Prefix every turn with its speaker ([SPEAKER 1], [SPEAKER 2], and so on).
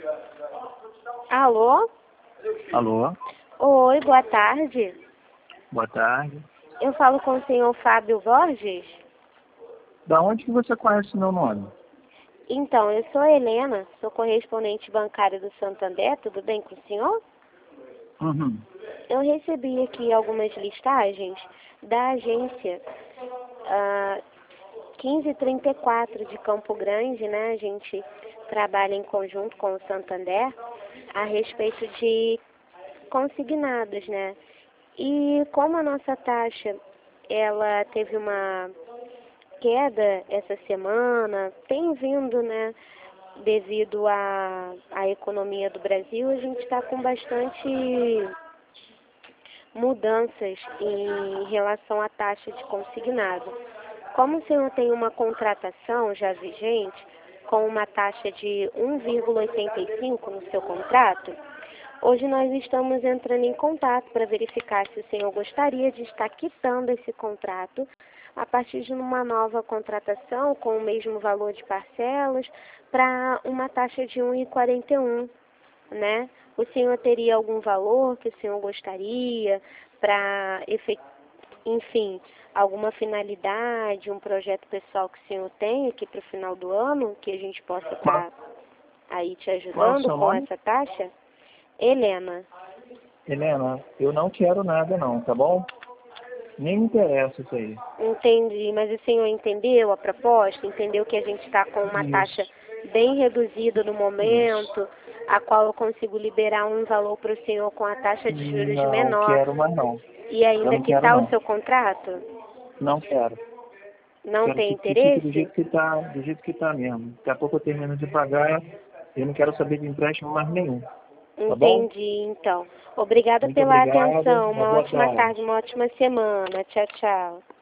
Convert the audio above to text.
[SPEAKER 1] Alô?
[SPEAKER 2] Alô,
[SPEAKER 1] Oi, boa tarde.
[SPEAKER 2] boa tarde.
[SPEAKER 1] Eu falo com o senhor Fábio Borges?
[SPEAKER 2] Da onde que você conhece meu nome?
[SPEAKER 1] Então, eu sou a Helena, sou correspondente bancária do Santander, tudo bem com o senhor?
[SPEAKER 2] Uhum.
[SPEAKER 1] Eu recebi aqui algumas listagens da agência 1534 de Campo Grande, né? A gente trabalha em conjunto com o Santander a respeito de consignados, né? E como a nossa taxa, ela teve uma queda essa semana, tem vindo, né, devido à economia do Brasil, a gente está com bastante mudanças em relação à taxa de consignado. Como o senhor tem uma contratação já vigente, com uma taxa de 1,85 no seu contrato, hoje nós estamos entrando em contato para verificar se o senhor gostaria de estar quitando esse contrato a partir de uma nova contratação com o mesmo valor de parcelas para uma taxa de 1,41, né? O senhor teria algum valor que o senhor gostaria para, enfim, alguma finalidade, um projeto pessoal que o senhor tem aqui para o final do ano, que a gente possa estar aí te
[SPEAKER 2] Qual é o
[SPEAKER 1] ajudando
[SPEAKER 2] seu
[SPEAKER 1] com
[SPEAKER 2] nome?
[SPEAKER 1] essa taxa? Helena.
[SPEAKER 2] Helena, eu não quero nada não, tá bom? Nem me interessa isso aí.
[SPEAKER 1] Entendi, mas o senhor entendeu a proposta? Entendeu que a gente está com uma taxa
[SPEAKER 2] Isso,
[SPEAKER 1] bem reduzida no
[SPEAKER 2] isso.
[SPEAKER 1] momento, a qual eu consigo liberar um valor para o senhor com a taxa de juros
[SPEAKER 2] Não
[SPEAKER 1] menor
[SPEAKER 2] quero mais não.
[SPEAKER 1] e
[SPEAKER 2] Eu
[SPEAKER 1] ainda
[SPEAKER 2] não quero
[SPEAKER 1] quitar o
[SPEAKER 2] não.
[SPEAKER 1] seu contrato?
[SPEAKER 2] Não quero.
[SPEAKER 1] Não
[SPEAKER 2] Quero
[SPEAKER 1] tem
[SPEAKER 2] que fique do
[SPEAKER 1] interesse?
[SPEAKER 2] jeito que tá, do jeito que tá mesmo. Daqui a pouco eu termino de pagar. Eu não quero saber de empréstimo mais nenhum. Tá bom?
[SPEAKER 1] Entendi, então. Obrigada
[SPEAKER 2] Muito
[SPEAKER 1] pela
[SPEAKER 2] obrigado.
[SPEAKER 1] atenção.
[SPEAKER 2] Uma
[SPEAKER 1] Uma
[SPEAKER 2] boa
[SPEAKER 1] ótima
[SPEAKER 2] tarde.
[SPEAKER 1] tarde, uma ótima semana. Tchau, tchau.